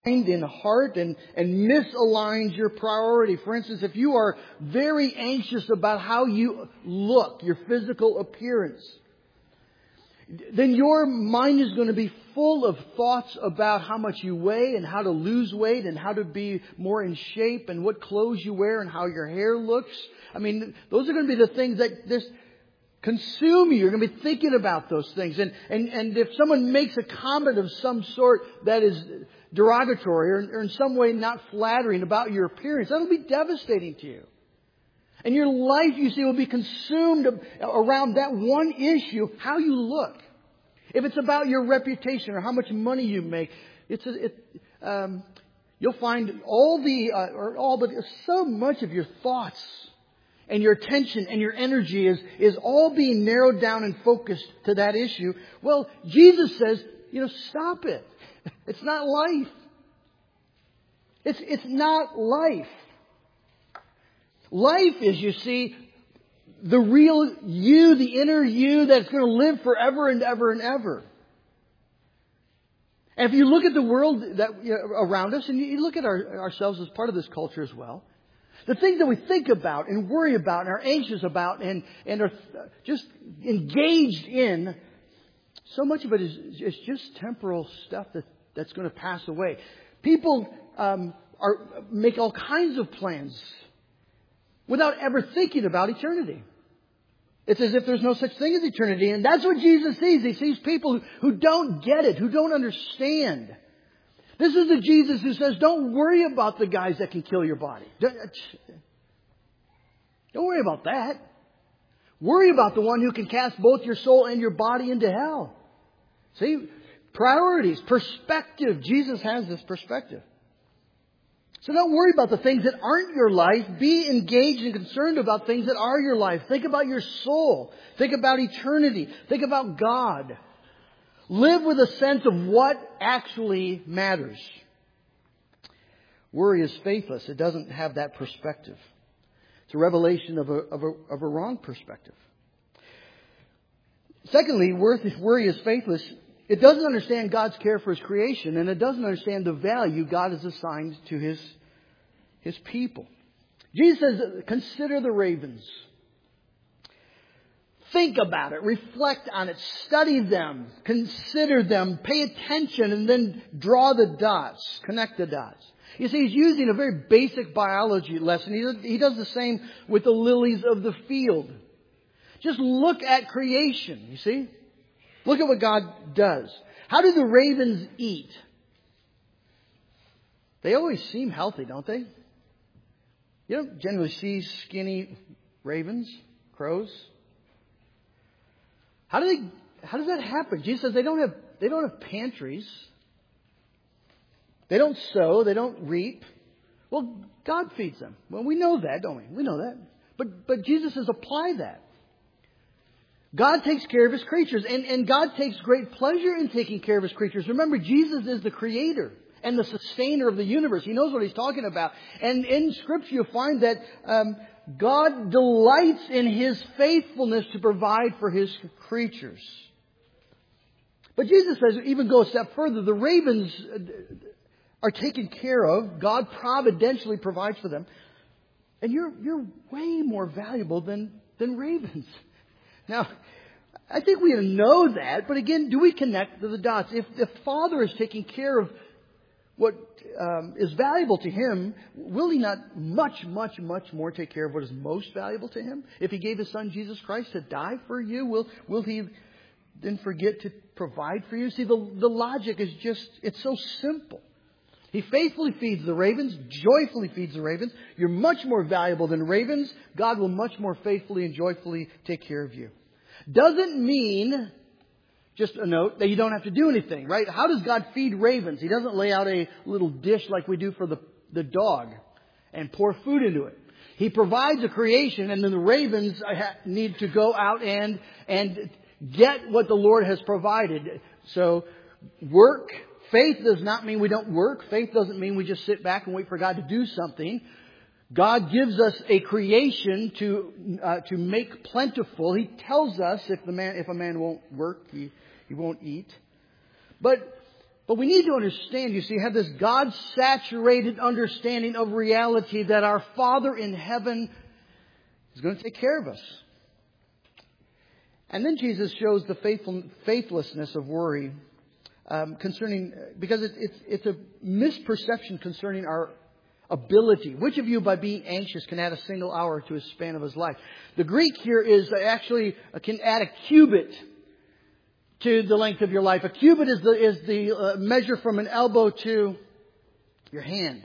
mind and heart and misaligns your priority. For instance, if you are very anxious about how you look, your physical appearance, then your mind is going to be full of thoughts about how much you weigh and how to lose weight and how to be more in shape and what clothes you wear and how your hair looks. I mean, those are going to be the things that just consume you. You're going to be thinking about those things. And if someone makes a comment of some sort that is derogatory or in some way not flattering about your appearance, that'll be devastating to you. And your life, you see, will be consumed around that one issue, how you look. If it's about your reputation or how much money you make, you'll find but so much of your thoughts and your attention and your energy is all being narrowed down and focused to that issue. Well, Jesus says, stop it. It's not life. It's not life. Life is, you see, the real you, the inner you that's going to live forever and ever and ever. And if you look at the world around us, and you look at ourselves as part of this culture as well, the things that we think about and worry about and are anxious about and are just engaged in, so much of it is just temporal stuff that's going to pass away. People make all kinds of plans without ever thinking about eternity. It's as if there's no such thing as eternity. And that's what Jesus sees. He sees people who don't get it, who don't understand. This is the Jesus who says, don't worry about the guys that can kill your body. Don't worry about that. Worry about the one who can cast both your soul and your body into hell. See? Priorities, perspective. Jesus has this perspective. So don't worry about the things that aren't your life. Be engaged and concerned about things that are your life. Think about your soul. Think about eternity. Think about God. Live with a sense of what actually matters. Worry is faithless. It doesn't have that perspective. It's a revelation of a wrong perspective. Secondly, worry is faithless. It doesn't understand God's care for His creation, and it doesn't understand the value God has assigned to His people. Jesus says, consider the ravens. Think about it. Reflect on it. Study them. Consider them. Pay attention and then draw the dots. Connect the dots. You see, He's using a very basic biology lesson. He does the same with the lilies of the field. Just look at creation, you see. Look at what God does. How do the ravens eat? They always seem healthy, don't they? You don't generally see skinny ravens, crows. How does that happen? Jesus says they don't have pantries. They don't sow. They don't reap. Well, God feeds them. Well, we know that, don't we? We know that. But Jesus says apply that. God takes care of His creatures, and God takes great pleasure in taking care of His creatures. Remember, Jesus is the creator and the sustainer of the universe. He knows what He's talking about. And in Scripture, you'll find that God delights in His faithfulness to provide for His creatures. But Jesus says, even go a step further, the ravens are taken care of. God providentially provides for them. And you're way more valuable than ravens. Now, I think we know that, but again, do we connect the dots? If the Father is taking care of what is valuable to Him, will He not much, much, much more take care of what is most valuable to Him? If He gave His Son Jesus Christ to die for you, will He then forget to provide for you? See, the logic is it's so simple. He faithfully feeds the ravens, joyfully feeds the ravens. You're much more valuable than ravens. God will much more faithfully and joyfully take care of you. Doesn't mean, just a note, that you don't have to do anything, right? How does God feed ravens? He doesn't lay out a little dish like we do for the dog and pour food into it. He provides a creation, and then the ravens need to go out and get what the Lord has provided. So work. Faith does not mean we don't work. Faith doesn't mean we just sit back and wait for God to do something. God gives us a creation to make plentiful. He tells us if a man won't work, he won't eat. But But we need to understand, you see, have this God-saturated understanding of reality that our Father in heaven is going to take care of us. And then Jesus shows the faithlessness of worry because it's a misperception concerning our ability. Which of you, by being anxious, can add a single hour to a span of his life? The Greek here is actually can add a cubit to the length of your life. A cubit is the measure from an elbow to your hand.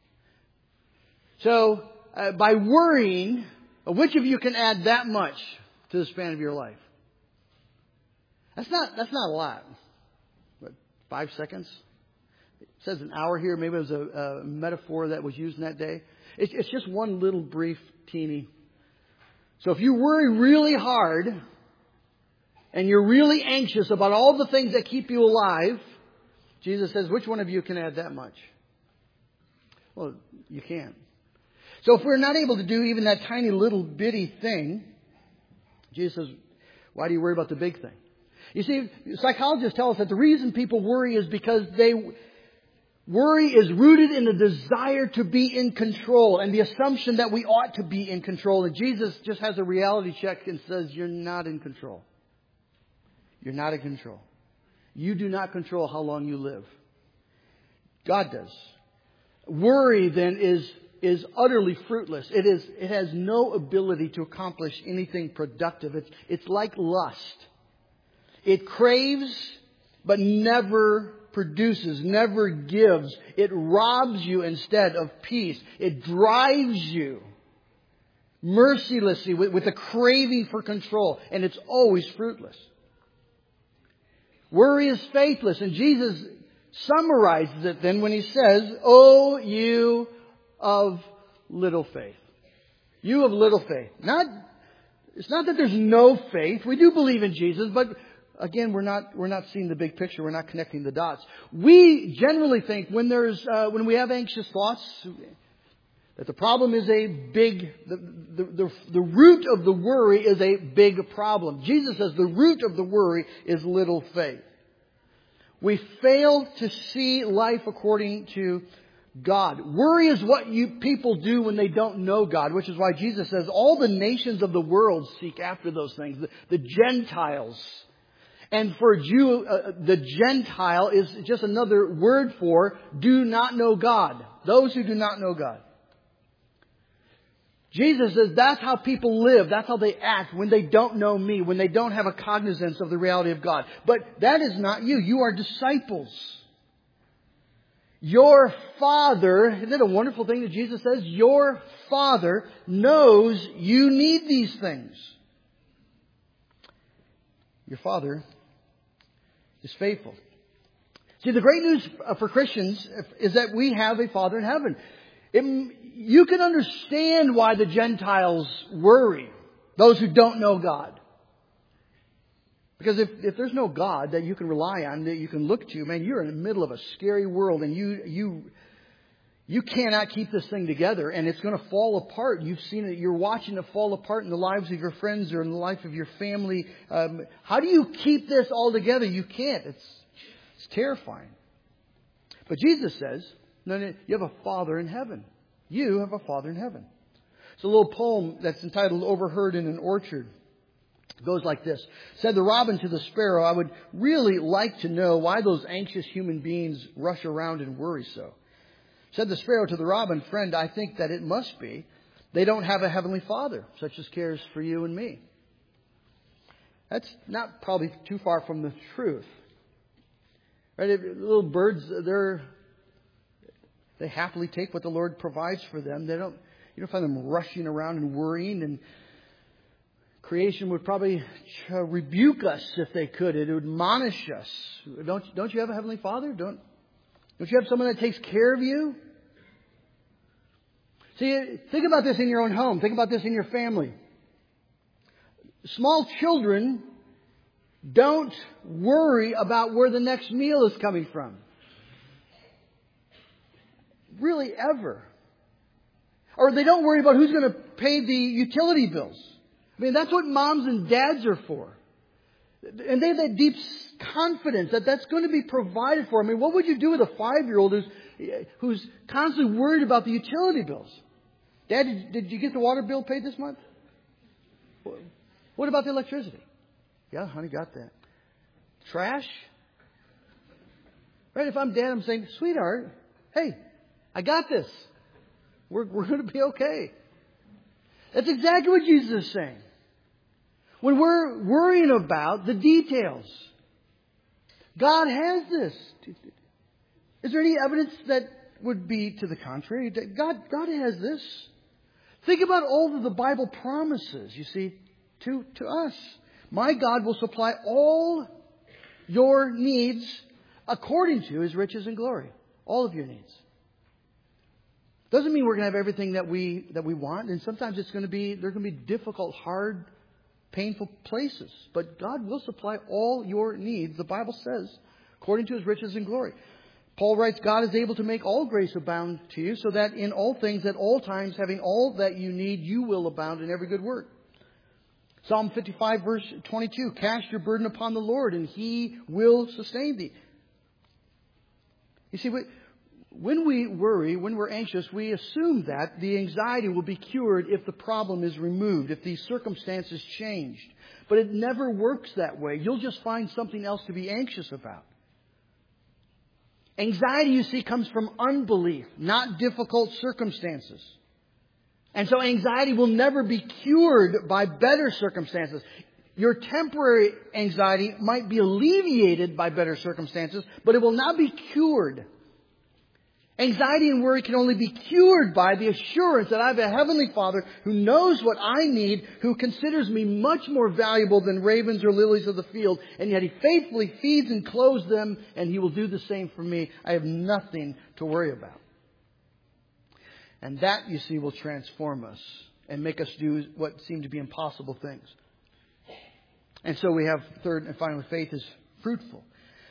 So, by worrying, which of you can add that much to the span of your life? That's not a lot. What, 5 seconds? It says an hour here. Maybe it was a metaphor that was used in that day. It's just one little brief, teeny. So if you worry really hard and you're really anxious about all the things that keep you alive, Jesus says, which one of you can add that much? Well, you can't. So if we're not able to do even that tiny little bitty thing, Jesus says, why do you worry about the big thing? You see, psychologists tell us that the reason people worry is because worry is rooted in the desire to be in control and the assumption that we ought to be in control. And Jesus just has a reality check and says, you're not in control. You're not in control. You do not control how long you live. God does. Worry then is utterly fruitless. It has no ability to accomplish anything productive. It's like lust. It craves, but never produces, never gives. It robs you instead of peace. It drives you mercilessly with a craving for control, and it's always fruitless. Worry is faithless, and Jesus summarizes it then when He says, "Oh, you of little faith." You of little faith. It's not that there's no faith. We do believe in Jesus, but again, we're not seeing the big picture. We're not connecting the dots. We generally think when we have anxious thoughts that the problem is the root of the worry is a big problem. Jesus says the root of the worry is little faith. We fail to see life according to God. Worry is what people do when they don't know God, which is why Jesus says all the nations of the world seek after those things. The Gentiles. And for a Jew, the Gentile is just another word for do not know God. Those who do not know God. Jesus says that's how people live. That's how they act when they don't know me, when they don't have a cognizance of the reality of God. But that is not you. You are disciples. Your Father, isn't it a wonderful thing that Jesus says? Your Father knows you need these things. Your Father is faithful. See, the great news for Christians is that we have a Father in heaven. You can understand why the Gentiles worry, those who don't know God. Because if there's no God that you can rely on, that you can look to, man, you're in the middle of a scary world and you cannot keep this thing together and it's going to fall apart. You've seen it. You're watching it fall apart in the lives of your friends or in the life of your family. How do you keep this all together? You can't. It's terrifying. But Jesus says, no, you have a Father in heaven. You have a Father in heaven. It's a little poem that's entitled Overheard in an Orchard. It goes like this. Said the robin to the sparrow, I would really like to know why those anxious human beings rush around and worry so. Said the sparrow to the robin, friend, I think that it must be they don't have a heavenly Father, such as cares for you and me. That's not probably too far from the truth. Right? Little birds, they happily take what the Lord provides for them. You don't find them rushing around and worrying, and creation would probably rebuke us if they could. It would admonish us. Don't you have a Heavenly Father? Don't you have someone that takes care of you? See, think about this in your own home. Think about this in your family. Small children don't worry about where the next meal is coming from. Really, ever. Or they don't worry about who's going to pay the utility bills. I mean, that's what moms and dads are for. And they have that deep confidence that that's going to be provided for. I mean, what would you do with a 5-year-old who's constantly worried about the utility bills? Dad, did you get the water bill paid this month? What about the electricity? Yeah, honey, got that. Trash? Right? If I'm dad, I'm saying, sweetheart, hey, I got this. We're going to be okay. That's exactly what Jesus is saying. When we're worrying about the details, God has this. Is there any evidence that would be to the contrary? God has this. Think about all of the Bible promises, you see, to us. My God will supply all your needs according to His riches and glory. All of your needs. Doesn't mean we're going to have everything that we want. And sometimes there's going to be difficult, hard, painful places. But God will supply all your needs, the Bible says, according to His riches and glory. Paul writes, God is able to make all grace abound to you, so that in all things, at all times, having all that you need, you will abound in every good work. Psalm 55, verse 22, cast your burden upon the Lord, and He will sustain thee. You see, when we worry, when we're anxious, we assume that the anxiety will be cured if the problem is removed, if the circumstances changed. But it never works that way. You'll just find something else to be anxious about. Anxiety, you see, comes from unbelief, not difficult circumstances. And so anxiety will never be cured by better circumstances. Your temporary anxiety might be alleviated by better circumstances, but it will not be cured. Anxiety and worry can only be cured by the assurance that I have a Heavenly Father who knows what I need, who considers me much more valuable than ravens or lilies of the field, and yet He faithfully feeds and clothes them, and He will do the same for me. I have nothing to worry about. And that, you see, will transform us and make us do what seem to be impossible things. And so we have, third and finally, faith is fruitful.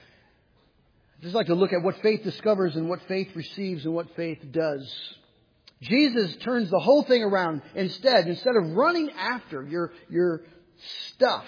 I'd just like to look at what faith discovers and what faith receives and what faith does. Jesus turns the whole thing around. Instead of running after your stuff,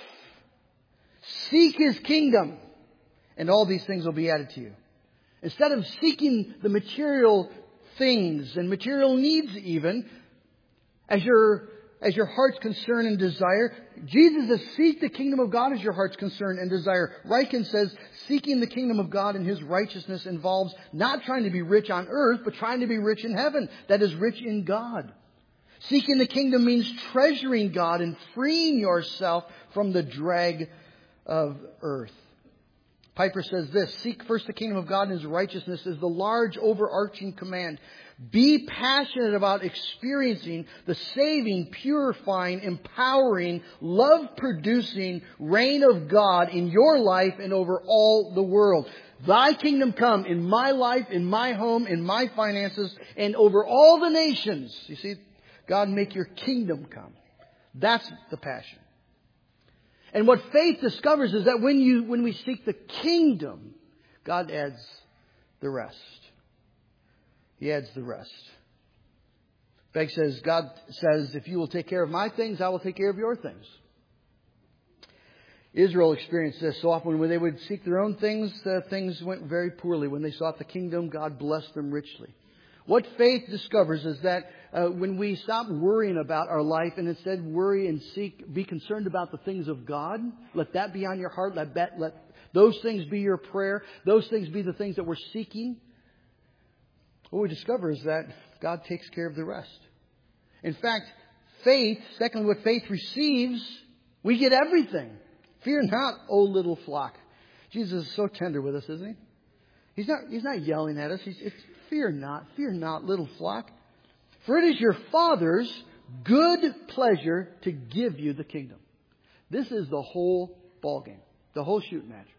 seek His kingdom, and all these things will be added to you. Instead of seeking the material things and material needs even, as your heart's concern and desire, Jesus says, seek the kingdom of God as your heart's concern and desire. Ryken says, seeking the kingdom of God and His righteousness involves not trying to be rich on earth, but trying to be rich in heaven. That is, rich in God. Seeking the kingdom means treasuring God and freeing yourself from the drag of earth. Piper says this, seek first the kingdom of God and His righteousness is the large overarching command. Be passionate about experiencing the saving, purifying, empowering, love-producing reign of God in your life and over all the world. Thy kingdom come in my life, in my home, in my finances, and over all the nations. You see, God, make your kingdom come. That's the passion. And what faith discovers is that when we seek the kingdom, God adds the rest. He adds the rest. Begg says, God says, if you will take care of my things, I will take care of your things. Israel experienced this so often. When they would seek their own things, things went very poorly. When they sought the kingdom, God blessed them richly. What faith discovers is that when we stop worrying about our life and instead worry and be concerned about the things of God, let that be on your heart. Let those things be your prayer. Those things be the things that we're seeking. What we discover is that God takes care of the rest. In fact, faith, secondly, what faith receives, we get everything. Fear not, O little flock. Jesus is so tender with us, isn't He? He's not yelling at us. It's fear not, little flock. For it is your Father's good pleasure to give you the kingdom. This is the whole ballgame, the whole shooting match.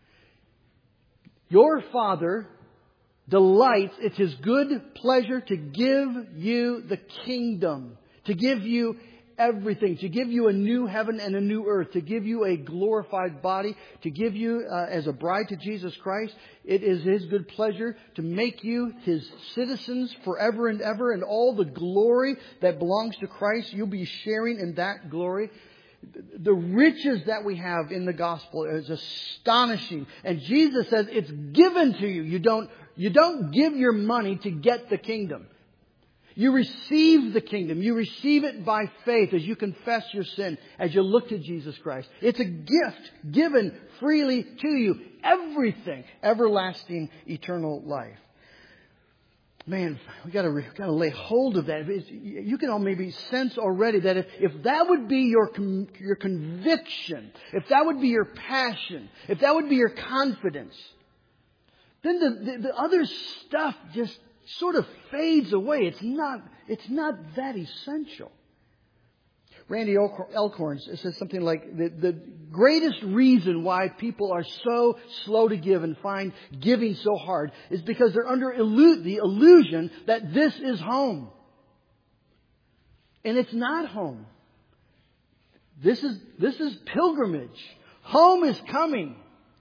Your Father delights, it's His good pleasure to give you the kingdom, to give you everything, to give you a new heaven and a new earth, to give you a glorified body, to give you as a bride to Jesus Christ. It is His good pleasure to make you His citizens forever and ever, and all the glory that belongs to Christ, you'll be sharing in that glory. The riches that we have in the gospel is astonishing. And Jesus says it's given to you. You don't give your money to get the kingdom. You receive the kingdom. You receive it by faith as you confess your sin, as you look to Jesus Christ. It's a gift given freely to you. Everything. Everlasting, eternal life. Man, we got to lay hold of that. You can all maybe sense already that if that would be your conviction, if that would be your passion, if that would be your confidence, then the other stuff just sort of fades away. It's not that essential. Randy Elkhorn says something like, the greatest reason why people are so slow to give and find giving so hard is because they're under the illusion that this is home. And it's not home. This is pilgrimage. Home is coming.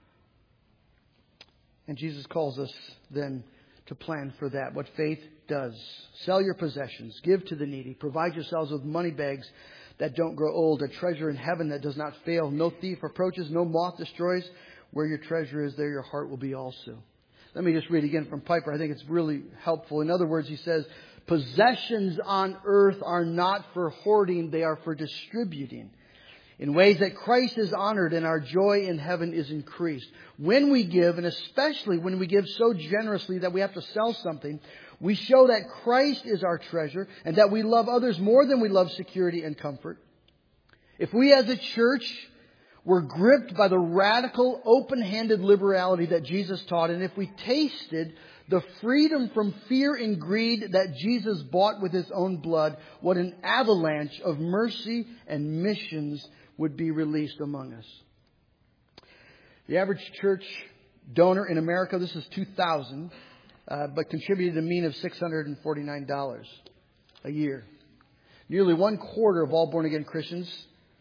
And Jesus calls us then to plan for that, what faith does. Sell your possessions, give to the needy, provide yourselves with money bags that don't grow old, a treasure in heaven that does not fail. No thief approaches, no moth destroys. Where your treasure is, there your heart will be also. Let me just read again from Piper. I think it's really helpful. In other words, he says, possessions on earth are not for hoarding, they are for distributing. In ways that Christ is honored and our joy in heaven is increased. When we give, and especially when we give so generously that we have to sell something, we show that Christ is our treasure and that we love others more than we love security and comfort. If we as a church were gripped by the radical, open-handed liberality that Jesus taught, and if we tasted the freedom from fear and greed that Jesus bought with His own blood, what an avalanche of mercy and missions would be released among us. The average church donor in America, this is 2000, but contributed a mean of $649 a year. Nearly 1/4 of all born-again Christians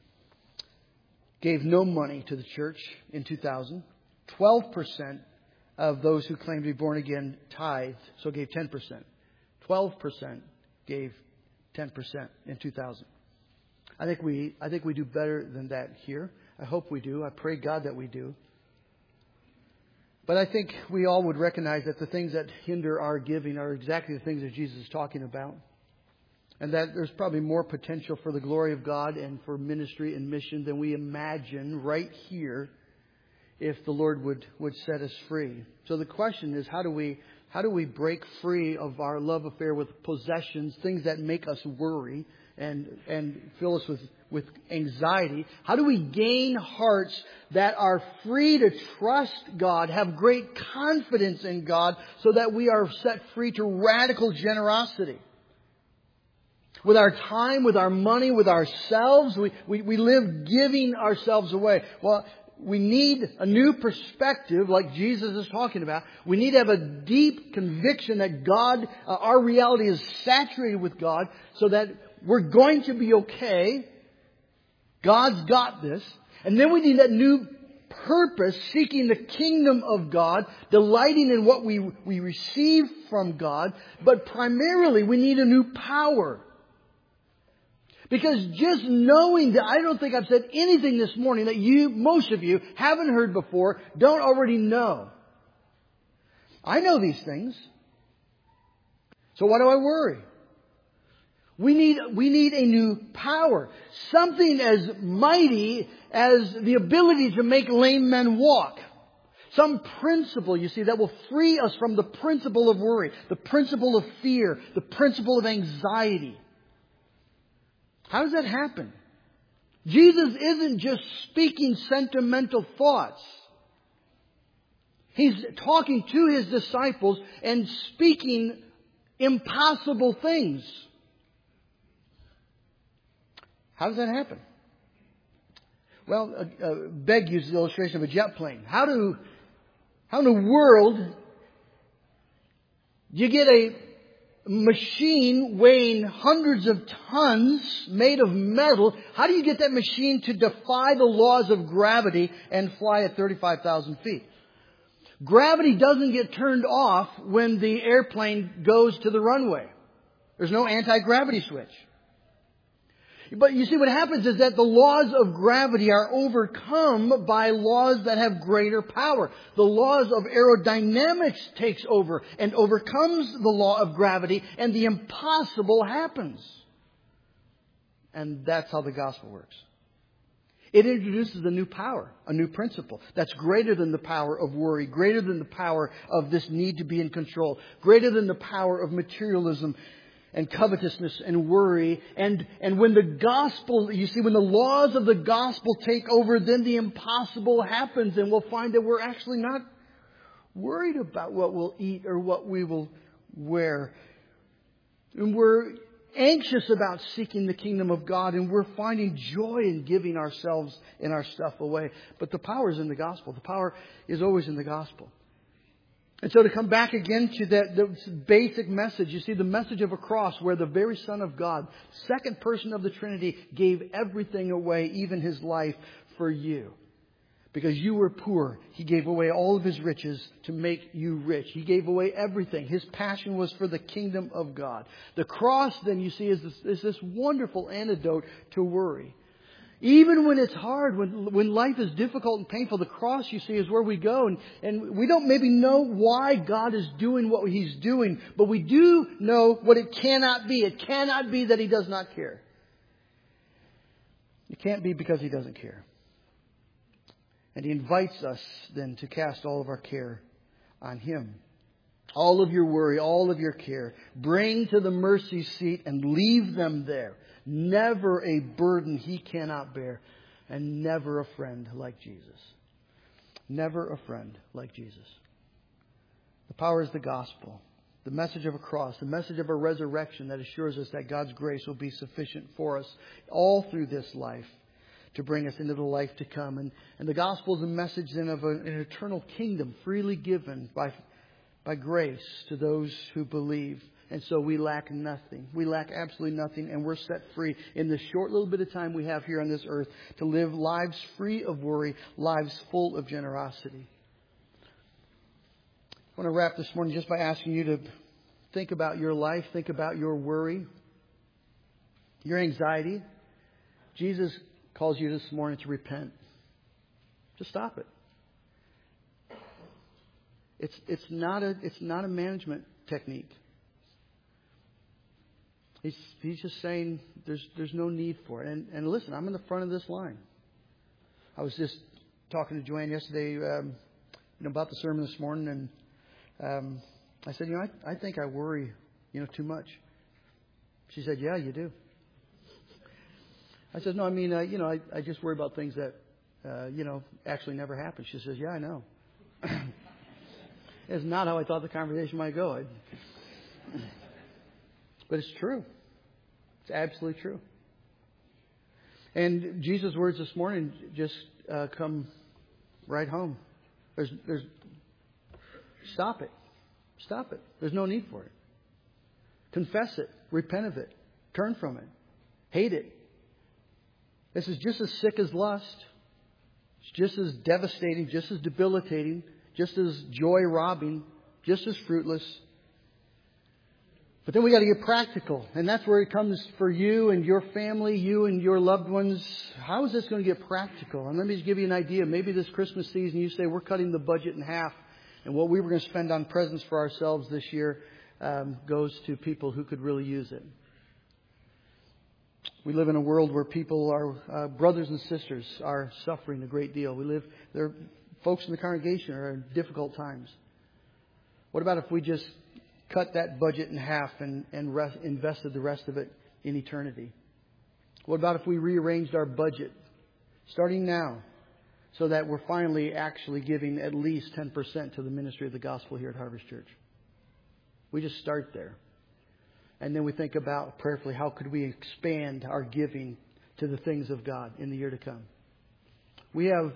gave no money to the church in 2000. 12% of those who claimed to be born again tithed, so gave 10%. 12% gave 10% in 2000. I think we do better than that here. I hope we do. I pray God that we do. But I think we all would recognize that the things that hinder our giving are exactly the things that Jesus is talking about. And that there's probably more potential for the glory of God and for ministry and mission than we imagine right here if the Lord would set us free. So the question is, how do we break free of our love affair with possessions, things that make us worry and fill us with anxiety? How do we gain hearts that are free to trust God, have great confidence in God, so that we are set free to radical generosity? With our time, with our money, with ourselves, we live giving ourselves away. Well, we need a new perspective like Jesus is talking about. We need to have a deep conviction that God, our reality is saturated with God, so that we're going to be okay. God's got this. And then we need that new purpose, seeking the kingdom of God, delighting in what we receive from God. But primarily we need a new power. Because just knowing that, I don't think I've said anything this morning that most of you, haven't heard before, don't already know. I know these things. So why do I worry? We need a new power. Something as mighty as the ability to make lame men walk. Some principle, you see, that will free us from the principle of worry, the principle of fear, the principle of anxiety. How does that happen? Jesus isn't just speaking sentimental thoughts. He's talking to His disciples and speaking impossible things. How does that happen? Well, Begg uses the illustration of a jet plane. How in the world do you get a machine weighing hundreds of tons made of metal? How do you get that machine to defy the laws of gravity and fly at 35,000 feet? Gravity doesn't get turned off when the airplane goes to the runway. There's no anti-gravity switch. But you see, what happens is that the laws of gravity are overcome by laws that have greater power. The laws of aerodynamics takes over and overcomes the law of gravity, and the impossible happens. And that's how the gospel works. It introduces a new power, a new principle that's greater than the power of worry, greater than the power of this need to be in control, greater than the power of materialism and covetousness and worry. And when the gospel, you see, when the laws of the gospel take over, then the impossible happens, and we'll find that we're actually not worried about what we'll eat or what we will wear. And we're anxious about seeking the kingdom of God, and we're finding joy in giving ourselves and our stuff away. But the power is in the gospel. The power is always in the gospel. And so to come back again to the basic message, you see, the message of a cross where the very Son of God, second person of the Trinity, gave everything away, even His life, for you. Because you were poor, He gave away all of His riches to make you rich. He gave away everything. His passion was for the kingdom of God. The cross, then, you see, is this wonderful antidote to worry. Even when it's hard, when life is difficult and painful, the cross, you see, is where we go. And we don't maybe know why God is doing what He's doing, but we do know what it cannot be. It cannot be that He does not care. It can't be because He doesn't care. And He invites us then to cast all of our care on Him. All of your worry, all of your care, bring to the mercy seat and leave them there. Never a burden He cannot bear, and never a friend like Jesus. Never a friend like Jesus. The power is the gospel. The message of a cross, the message of a resurrection that assures us that God's grace will be sufficient for us all through this life, to bring us into the life to come. And the gospel is a message then of an eternal kingdom freely given by grace to those who believe. And so we lack nothing. We lack absolutely nothing, and we're set free in the short little bit of time we have here on this earth to live lives free of worry, lives full of generosity. I want to wrap this morning just by asking you to think about your life, think about your worry, your anxiety. Jesus calls you this morning to repent. Just stop it. It's not a management technique. He's just saying there's no need for it. And listen, I'm in the front of this line. I was just talking to Joanne yesterday about the sermon this morning, and I said, I think I worry too much. She said, yeah, you do. I said, no, I mean, I just worry about things that, actually never happen. She says, yeah, I know. It's not how I thought the conversation might go. But it's true. It's absolutely true. And Jesus' words this morning just come right home. There's stop it. Stop it. There's no need for it. Confess it. Repent of it. Turn from it. Hate it. This is just as sick as lust. It's just as devastating, just as debilitating, just as joy-robbing, just as fruitless. But then we got to get practical. And that's where it comes for you and your family, you and your loved ones. How is this going to get practical? And let me just give you an idea. Maybe this Christmas season you say, we're cutting the budget in half. And what we were going to spend on presents for ourselves this year goes to people who could really use it. We live in a world where people are, brothers and sisters, are suffering a great deal. There, folks in the congregation are in difficult times. What about if we just cut that budget in half and invested the rest of it in eternity? What about if we rearranged our budget starting now so that we're finally actually giving at least 10% to the ministry of the gospel here at Harvest Church? We just start there. And then we think about prayerfully, how could we expand our giving to the things of God in the year to come? We have,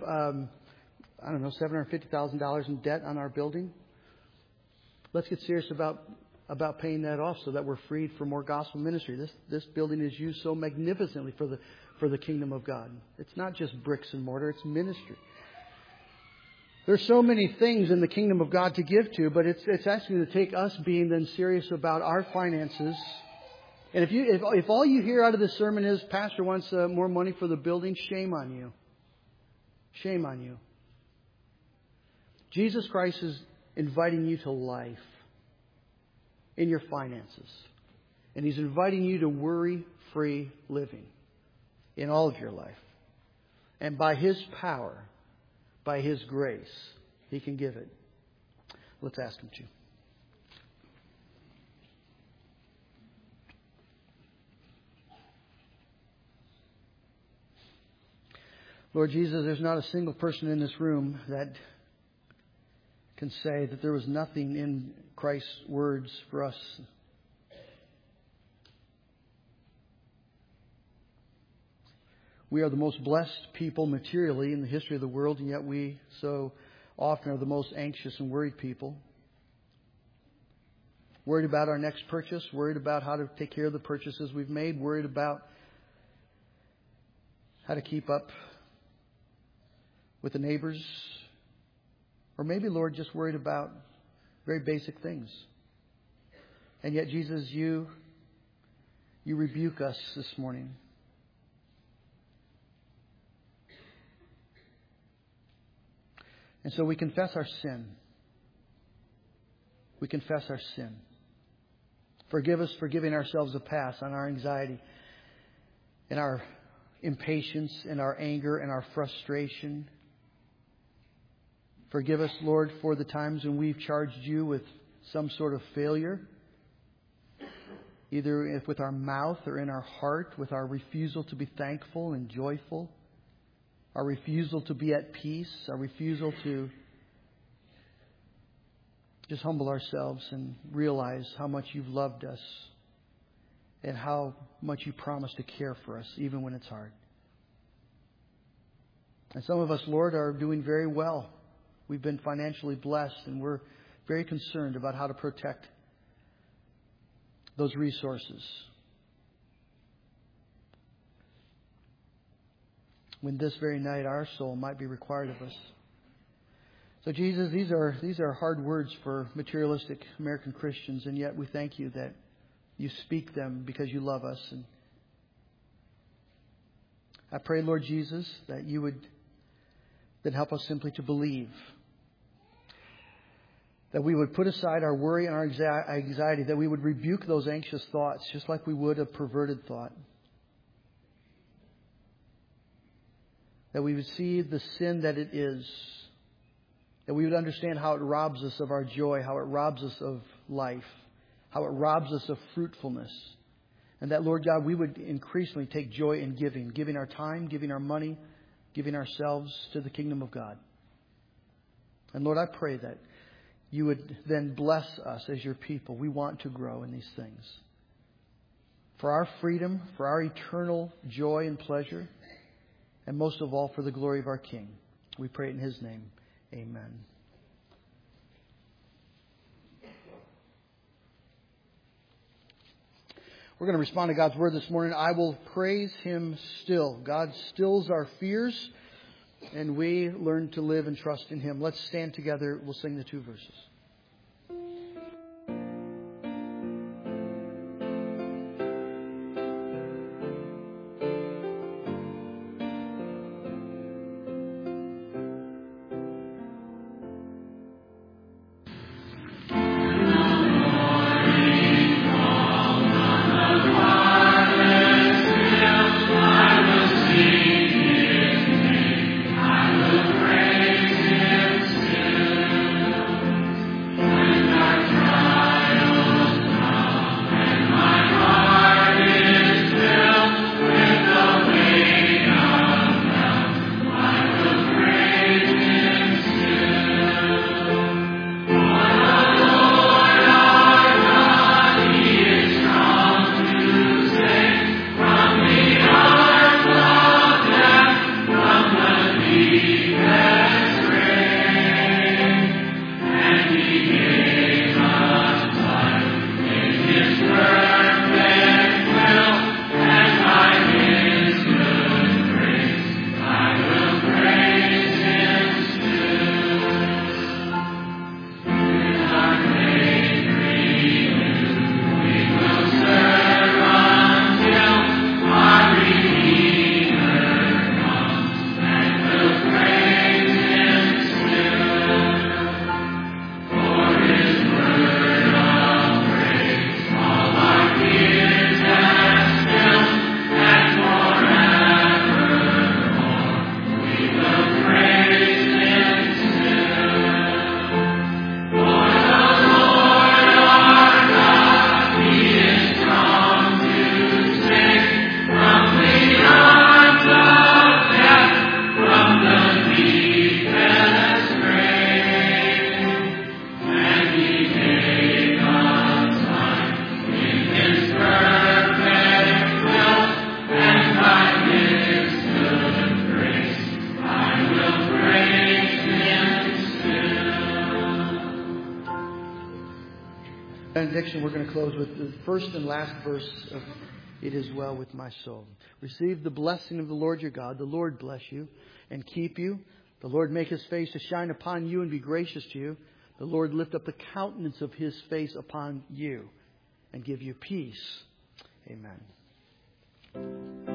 $750,000 in debt on our building. Let's get serious about paying that off so that we're freed for more gospel ministry. This building is used so magnificently for the kingdom of God. It's not just bricks and mortar, it's ministry. There's so many things in the kingdom of God to give to, but it's actually going to take us being then serious about our finances And if all you hear out of this sermon is, Pastor wants more money for the building, shame on you. Shame on you. Jesus Christ is inviting you to life in your finances. And He's inviting you to worry-free living in all of your life. And by His power, by His grace, He can give it. Let's ask Him to. Lord Jesus, there's not a single person in this room that can say that there was nothing in Christ's words for us. We are the most blessed people materially in the history of the world, and yet we so often are the most anxious and worried people. Worried about our next purchase, worried about how to take care of the purchases we've made, worried about how to keep up with the neighbors, or maybe, Lord, just worried about very basic things. And yet, Jesus, you rebuke us this morning. And so we confess our sin. We confess our sin. Forgive us for giving ourselves a pass on our anxiety and our impatience and our anger and our frustration. Forgive us, Lord, for the times when we've charged you with some sort of failure, either with our mouth or in our heart, with our refusal to be thankful and joyful, our refusal to be at peace, our refusal to just humble ourselves and realize how much you've loved us and how much you promise to care for us, even when it's hard. And some of us, Lord, are doing very well. We've been financially blessed, and we're very concerned about how to protect those resources. When this very night our soul might be required of us. So Jesus, these are hard words for materialistic American Christians, and yet we thank you that you speak them because you love us. And I pray, Lord Jesus, that you would then help us simply to believe. That we would put aside our worry and our anxiety, that we would rebuke those anxious thoughts just like we would a perverted thought. That we would see the sin that it is. That we would understand how it robs us of our joy, how it robs us of life, how it robs us of fruitfulness. And that, Lord God, we would increasingly take joy in giving our time, giving our money, giving ourselves to the kingdom of God. And Lord, I pray that you would then bless us as your people. We want to grow in these things. For our freedom, for our eternal joy and pleasure, and most of all for the glory of our King. We pray it in His name. Amen. We're going to respond to God's Word this morning. I will praise Him still. God stills our fears, and we learn to live and trust in Him. Let's stand together. We'll sing the two verses. Benediction, we're going to close with the first and last verse of It Is Well With My Soul. Receive the blessing of the Lord your God. The Lord bless you and keep you. The Lord make His face to shine upon you and be gracious to you. The Lord lift up the countenance of His face upon you and give you peace. Amen.